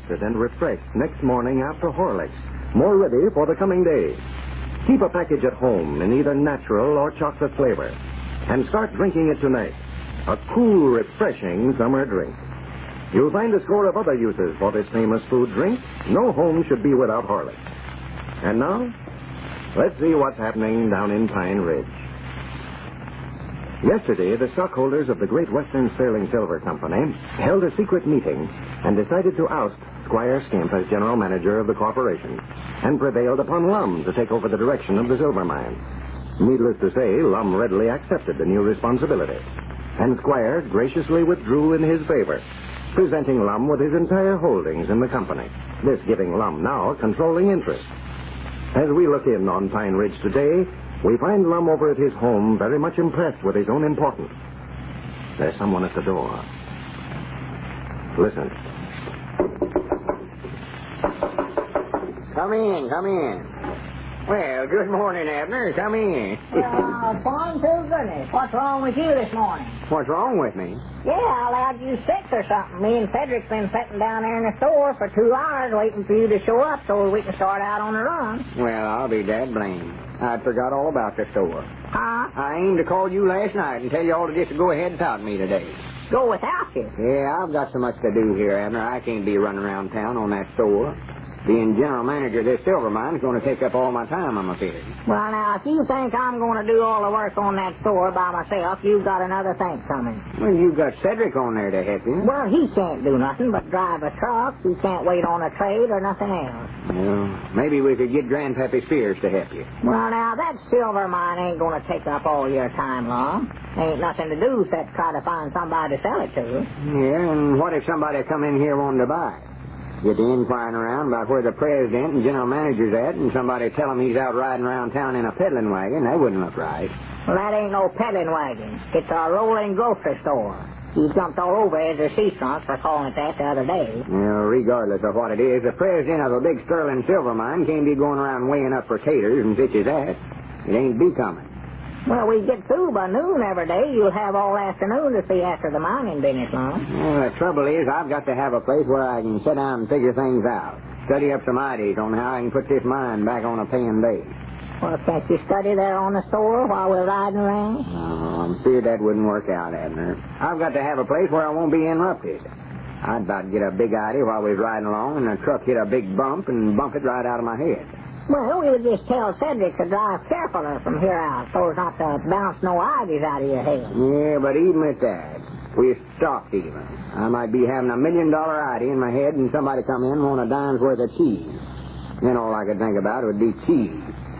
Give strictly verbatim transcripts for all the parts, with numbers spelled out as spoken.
rested and refreshed next morning after Horlicks, more ready for the coming day. Keep a package at home in either natural or chocolate flavor, and start drinking it tonight. A cool, refreshing summer drink. You'll find a score of other uses for this famous food drink. No home should be without Horlicks. And now, let's see what's happening down in Pine Ridge. Yesterday, the stockholders of the Great Western Sterling Silver Company held a secret meeting and decided to oust Squire Skimp as general manager of the corporation and prevailed upon Lum to take over the direction of the silver mine. Needless to say, Lum readily accepted the new responsibility, and Squire graciously withdrew in his favor, presenting Lum with his entire holdings in the company, this giving Lum now controlling interest. As we look in on Pine Ridge today, we find Lum over at his home very much impressed with his own importance. There's someone at the door. Listen. Come in, come in. Well, good morning, Abner. Come in. Well, fine to goodness. What's wrong with you this morning? What's wrong with me? Yeah, I allowed you sick or something. Me and Cedric's been sitting down there in the store for two hours waiting for you to show up so we can start out on the run. Well, I'll be dad blamed. I forgot all about the store. Huh? I aimed to call you last night and tell you all to just go ahead without me today. Go without you? Yeah, I've got so much to do here, Abner. I can't be running around town on that store. Being general manager of this silver mine is going to take up all my time, I'm afraid. Well, now, if you think I'm going to do all the work on that store by myself, you've got another thing coming. Well, you've got Cedric on there to help you. Well, he can't do nothing but drive a truck. He can't wait on a trade or nothing else. Well, maybe we could get Grandpappy Spears to help you. Well, now, that silver mine ain't going to take up all your time long. Ain't nothing to do except try to find somebody to sell it to. Yeah, and what if somebody come in here wanting to buy it? Get to inquiring around about where the president and general manager's at, and somebody tell him he's out riding around town in a peddling wagon. That wouldn't look right. Well, that ain't no peddling wagon. It's a rolling grocery store. He jumped all over Ezra Seastrunk for calling it that the other day. Well, regardless of what it is, the president of a big sterling silver mine can't be going around weighing up potatoes and such as that. It ain't be coming. Well, we get through by noon every day. You'll have all afternoon to see after the mining business, Lum. Well, the trouble is, I've got to have a place where I can sit down and figure things out. Study up some ideas on how I can put this mine back on a paying base. Well, can't you study there on the store while we're riding around? No, I'm feared that wouldn't work out, Abner. I've got to have a place where I won't be interrupted. I'd about get a big idea while we was riding along, and the truck hit a big bump and bump it right out of my head. Well, we would just tell Cedric to drive carefuler from here out so as not to bounce no ideas out of your head. Yeah, but even at that, we're stopped even. I might be having a million-dollar idea in my head, and somebody come in and want a dime's worth of cheese. Then all I could think about would be cheese.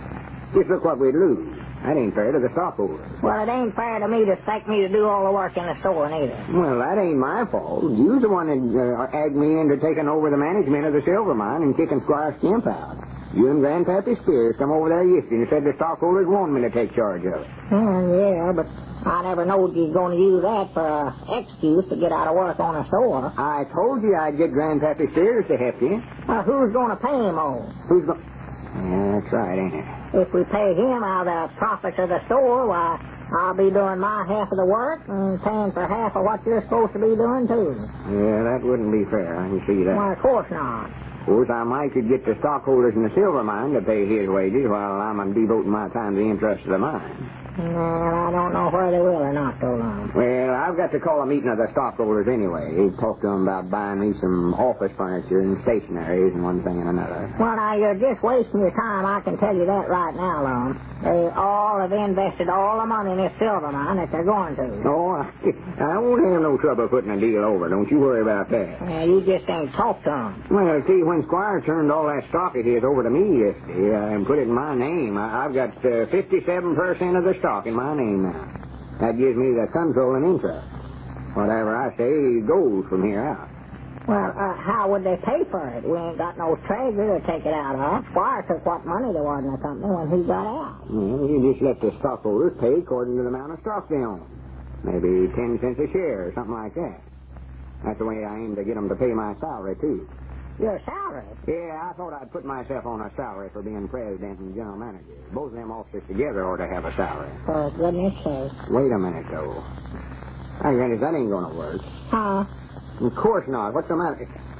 Just look what we'd lose. That ain't fair to the stockholders. Well, it ain't fair to me to expect me to do all the work in the store, neither. Well, that ain't my fault. You's the one that uh, egged me into taking over the management of the silver mine and kicking Squire Skimp out. You and Grandpappy Spears come over there yesterday and said the stockholders wanted me to take charge of it. Well, yeah, but I never knowed you was going to use that for an excuse to get out of work on a store. I told you I'd get Grandpappy Spears to help you. Well, who's going to pay him all? Who's going... Yeah, that's right, ain't it? If we pay him out of the profits of the store, why, I'll be doing my half of the work and paying for half of what you're supposed to be doing, too. Yeah, that wouldn't be fair. I can see that. Well, of course not. Of course, I might could get the stockholders in the silver mine to pay his wages while I'm devoting my time to the interest of the mine. Well, I don't know whether they will or not, though, Lum. Well, I've got to call a meeting of the stockholders anyway. Talk to them about buying me some office furniture and stationaries and one thing and another. Well, now, you're just wasting your time. I can tell you that right now, Lum. They all have invested all the money in this silver mine that they're going to. Oh, I, I won't have no trouble putting a deal over. Don't you worry about that. Yeah, you just ain't talked to them. Well, see, when Squire turned all that stock of his over to me yesterday uh, and put it in my name, I, I've got uh, fifty-seven percent of the stock in my name now. That gives me the control and interest. Whatever I say goes from here out. Well, uh, how would they pay for it? We ain't got no treasury to take it out of. Squire took what money there was in the company when he got out. Well, you just let the stockholders pay according to the amount of stock they own. Maybe ten cents a share or something like that. That's the way I aim to get them to pay my salary, too. Your salary? Yeah, I thought I'd put myself on a salary for being president and general manager. Both of them officers together ought to have a salary. For goodness sake. Wait a minute, though. I guess that ain't going to work. Huh? Of course not. What's the matter?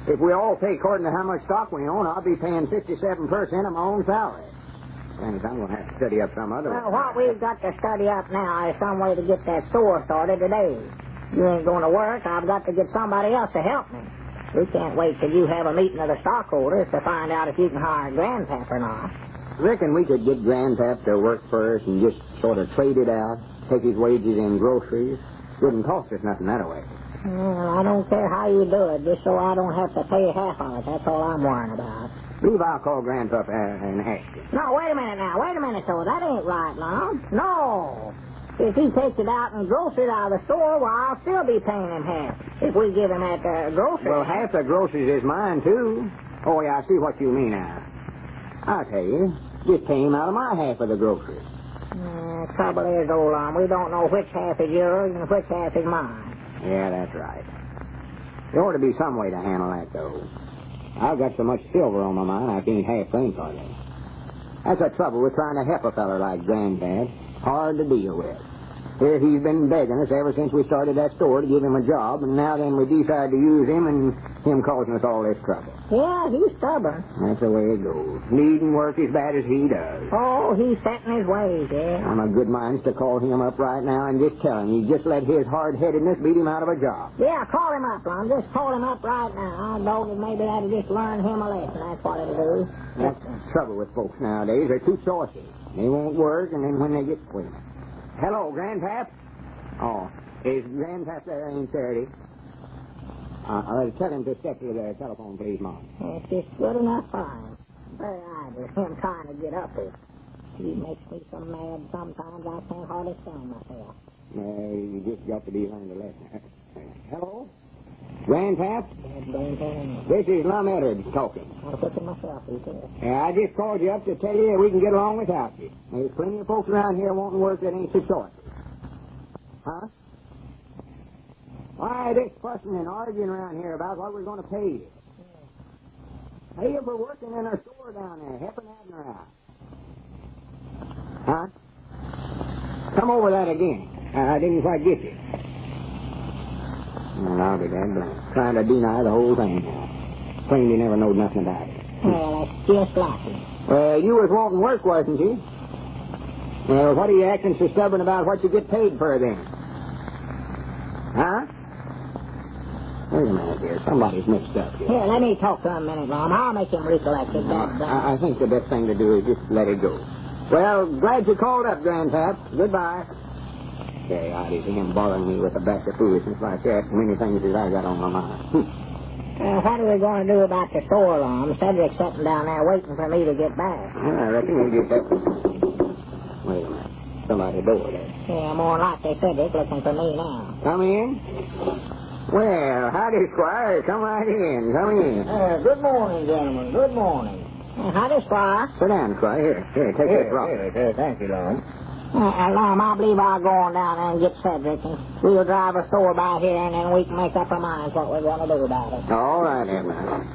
If we all pay according to how much stock we own, I'll be paying fifty-seven percent of my own salary. Thanks, I'm going to have to study up some other Well, way. what we've got to study up now is some way to get that store started today. You ain't going to work. I've got to get somebody else to help me. We can't wait till you have a meeting of the stockholders to find out if you can hire Grandpap or not. Reckon we could get Grandpap to work for us and just sort of trade it out, take his wages in groceries. Wouldn't cost us nothing that way. Well, I don't care how you do it, just so I don't have to pay half of it. That's all I'm worrying about. Believe I'll call Grandpap and ask him. No, wait a minute now. Wait a minute, though. That ain't right, Lum. No. If he takes it out and groceries out of the store, well, I'll still be paying him half if we give him that uh, grocery. Well, half the groceries is mine, too. Oh, yeah, I see what you mean now. I'll tell you. Just pay him out of my half of the groceries. Uh, trouble is, old Lum, we don't know which half is yours and which half is mine. Yeah, that's right. There ought to be some way to handle that, though. I've got so much silver on my mind I can't half think on it. That's the trouble with trying to help a feller like Granddad. Hard to deal with. Here he's been begging us ever since we started that store to give him a job, and now then we decide to use him and him causing us all this trouble. Yeah, he's stubborn. That's the way it goes. Needn't work as bad as he does. Oh, he's set in his ways, yeah. I'm a good mind to call him up right now and just tell him he just let his hard-headedness beat him out of a job. Yeah, call him up, Lum. Just call him up right now. I know that maybe that'll just learn him a lesson. That's what it'll do. That's the trouble with folks nowadays. They're too saucy. They won't work, and then when they get well. Hello, Grandpap. Oh, is Grandpap there? Ain't Saturday. Uh, uh, tell him to step to the telephone, please, Mom. It's just good enough for him. Very idle, him trying to get up here. He makes me so mad sometimes I can't hardly stand myself. Uh, you just got to be learned a lesson. Hello? Grandpap? This is Lum Edwards talking. I'll put it myself, he said. Yeah, I just called you up to tell you that we can get along without you. There's plenty of folks around here wanting work that ain't so short. Huh? Why, this fussing and arguing around here about what we're going to pay you. Yeah. Pay you for working in our store down there, helping Abner out. Huh? Come over that again. Uh, I didn't quite get you. Well, I'll be damn blank. Trying to deny the whole thing now. Claimed you never knowed nothing about it. Well, that's just like him. Well, you was wanting work, wasn't you? Well, what are you acting so stubborn about what you get paid for then? Huh? Wait a minute, dear. Somebody's mixed up here. Here, let me talk to him a minute, Lum. I'll make him recollect it. No, I, I think the best thing to do is just let it go. Well, glad you called up, Grandpap. Goodbye. Okay, I didn't see him bothering me with a batch of foolishness like that. Many things that I got on my mind. Uh, what are we going to do about the store, Lum? Cedric's sitting down there waiting for me to get back. Well, I reckon we'll get that. Wait a minute. Somebody door there. Yeah, more likely Cedric looking for me now. Come in. Well, howdy, Squire. Come right in. Come in. Uh, good morning, gentlemen. Good morning. Uh, howdy, Squire. Sit down, Squire. Here, here, take Here, this rock. here, here. Thank you, Lum. Uh, uh, Lum, I believe I'll go on down there and get Cedric, and we'll drive a store by here, and then we can make up our minds what we're going to do about it. All right, Edmund.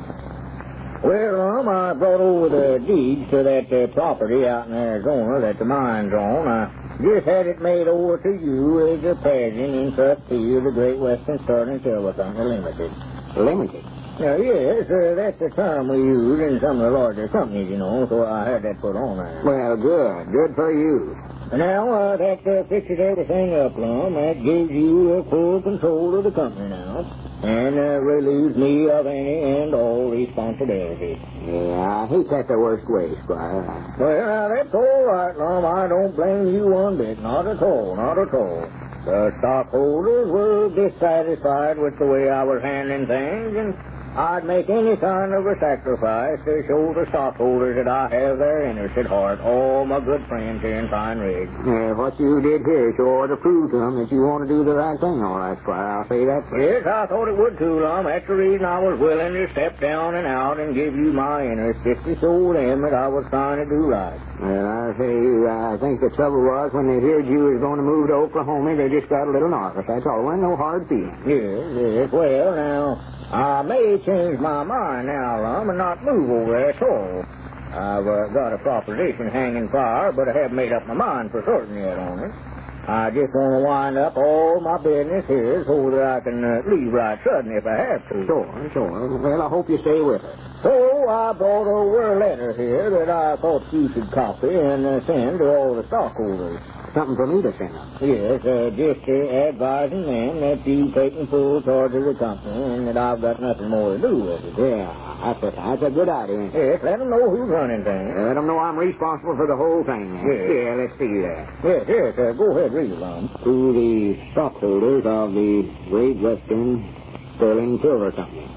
Well, Lum, I brought over the deeds to that uh, property out in Arizona that the mine's on. I just had it made over to you as a present in trustee of the Great Western Sterling Silver Company Limited. Limited? Now, yes, uh, that's the term we use in some of the larger companies, you know, so I had that put on there. Well, good. Good for you. Now, uh, that uh, fixes everything up, Lum. That gives you uh, full control of the company now, and uh, relieves me of any and all responsibility. Yeah, I hate that the worst way, Squire. Well, now, that's all right, Lum. I don't blame you one bit. Not at all. Not at all. The stockholders were dissatisfied with the way I was handling things, and I'd make any kind of a sacrifice to show the stockholders that I have their interest at heart. All my good friends here in Pine Ridge. Yeah, what you did here sure ought to prove to them that you want to do the right thing, all right, Squire. I'll say that. Yes, I thought it would too, Lum. That's the reason I was willing to step down and out and give you my interest, just to show them that I was trying to do right. Well, I say, I think the trouble was when they heard you was going to move to Oklahoma, they just got a little nervous. That's all. There wasn't no hard feeling. Yes, yes. Well, now, I may change my mind now, Lum, and not move over there at all. I've uh, got a proposition hanging fire, but I haven't made up my mind for certain yet on it. I just want to wind up all my business here so that I can uh, leave right sudden if I have to. Sure, sure. Well, I hope you stay with us. So I brought over a letter here that I thought you should copy and uh, send to all the stockholders. Something for me to send them. Yes, uh, just uh, advising them that you've taken full charge of the company and that I've got nothing more to do with it. Yeah, that's a, that's a good idea. Yes, let them know who's running things. Let them know I'm responsible for the whole thing. Yes. Yeah, let's see that. Yes, yes, uh, go ahead, read it, Lum. To the stockholders of the Great Western Sterling Silver Company.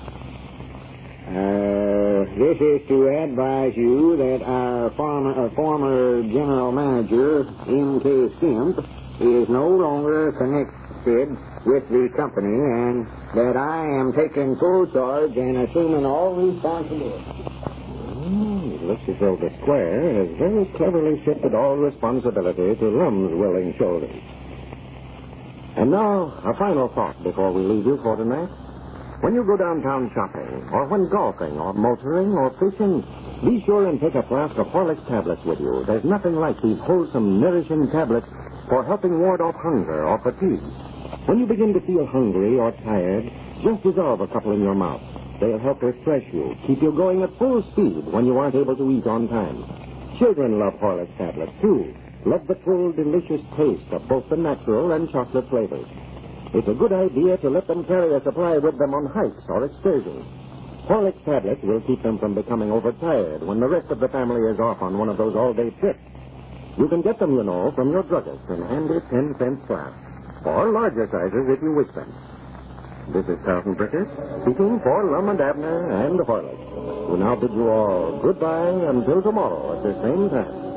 Uh, this is to advise you that our former, uh, former general manager, M K Skimp, is no longer connected with the company and that I am taking full charge and assuming all responsibility. Mm, it looks as though the squire has very cleverly shifted all responsibility to Lum's willing shoulders. And now, a final thought before we leave you for tonight. When you go downtown shopping, or when golfing, or motoring, or fishing, be sure and take a flask of Horlicks tablets with you. There's nothing like these wholesome, nourishing tablets for helping ward off hunger or fatigue. When you begin to feel hungry or tired, just dissolve a couple in your mouth. They'll help refresh you, keep you going at full speed when you aren't able to eat on time. Children love Horlicks tablets, too. Love the full, delicious taste of both the natural and chocolate flavors. It's a good idea to let them carry a supply with them on hikes or excursions. Horlicks tablets will keep them from becoming overtired when the rest of the family is off on one of those all-day trips. You can get them, you know, from your druggist in handy ten-cent flasks, or larger sizes if you wish them. This is Carlton Bricker, speaking for Lum and Abner and Horlicks, who now bid you all goodbye until tomorrow at the same time.